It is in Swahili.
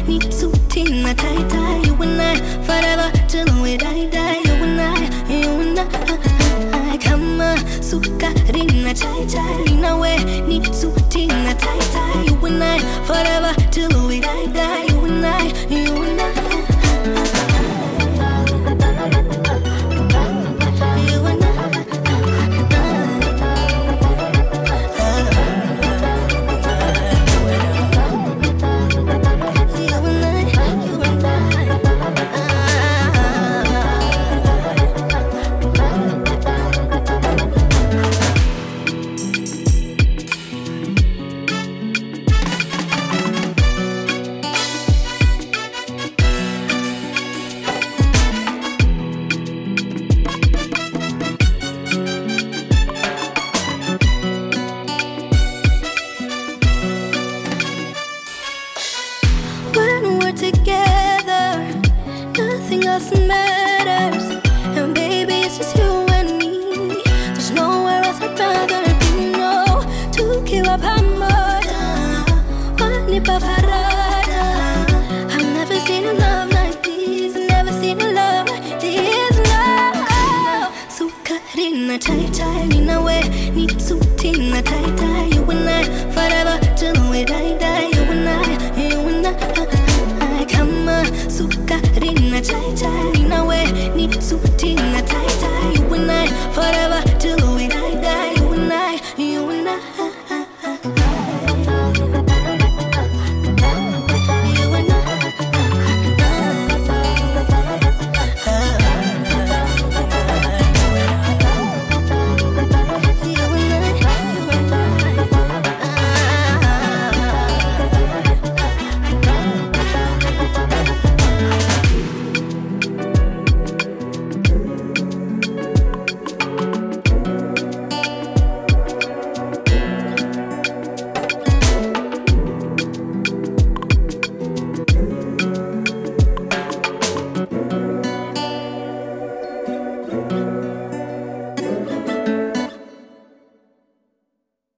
need to tina tie tie. You and I forever till we die die. You and I kama sukari na chai chai. Nawe need to tina tie tie. You and I forever till we die die. You and I, you and I. Together, nothing else matters.